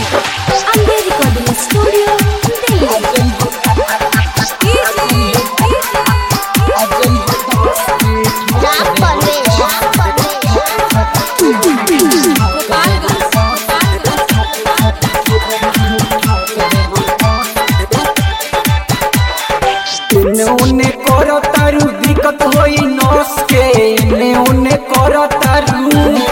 Ambe Recording Studio, Delhi. उने करो तारू दिक्कत होई नस के उने करो तारू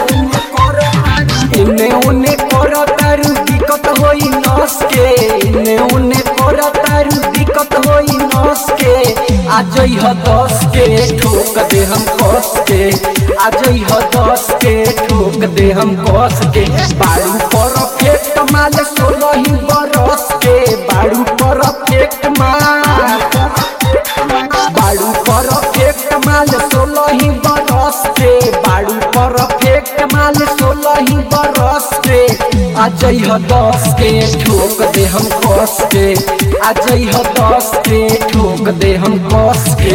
उने करो तारू दिक्कत होई नस के उने करो तारू दिक्कत होई नस के आज ह 10 के ठोक दे हम कस के आज ह 10 के ठोक दे हम कस के बाड़ू परफेक्ट माल 16 बरस के बाड़ू परफेक्ट माल बाड़ू परफेक्ट माल 16 बरस के बाड़ू परफेक्ट माल 16 बरस के आज ह 10 के ठोक दे हम कस के आज ह 10 के ठोक दे हम कस के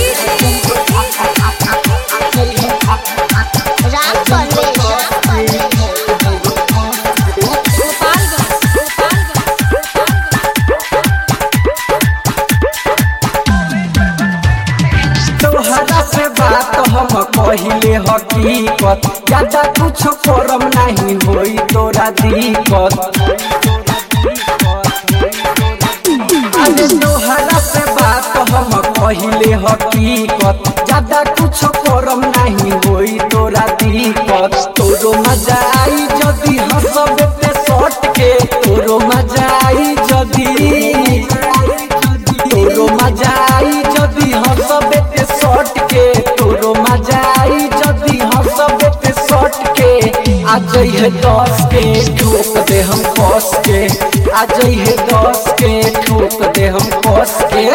हम कहिले हकीकत ज्यादा कुछ करम नहीं होई तोरा दिक्कत अरे तोहरा से बात हम कहिले हकीकत ज्यादा कुछ करम नहीं होई तोरा दिक्कत तोरो मजा आई जदी हंसबे ते सट के तोरो मजा आई जदी तोरो मजा आई जदी हंसबे ते सट के तोरो मजा आई जदी हंसबे ते सट के आज है 10 के ठोक दे हम कस के आज है 10 के ठोक दे हम कस के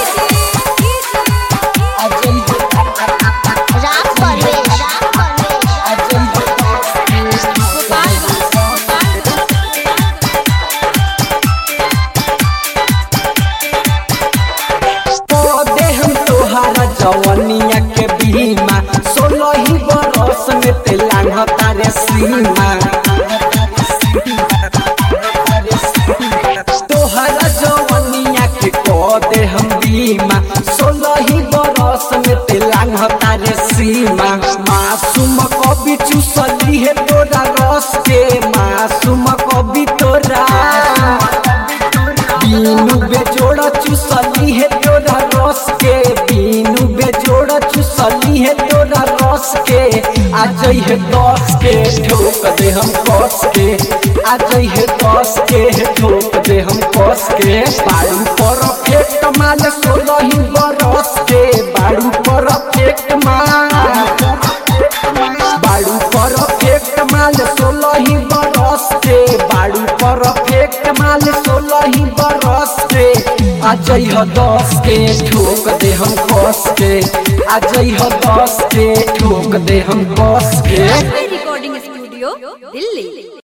जवनिया के बीमा 16 बरस में ते लांघ तारे सीमा तोहरा जवनिया के दे हम बीमा 16 बरस में ते लांघ तारे सीमा मासूम कभी चूसली है तोरा रस के मासूम कभी तोरा बीनू बेजोड़ा चूसली है तोरा रस के बीनू बेजोड़ा चूसली है तोरा रस के आज है 10 के ठोक दे हम कस के आज है 10 के ठोक दे हम कस के बाड़ू परफेक्ट माल 16 बरस के बाड़ू परफेक्ट माल बाड़ू परफेक्ट माल 16 बरस के बाड़ू परफेक्ट माल 16 बरस के आज ह 10 के ठोक दे हम कस के आज ह 10 के ठोक दे हम कस के Recording Studio, Delhi.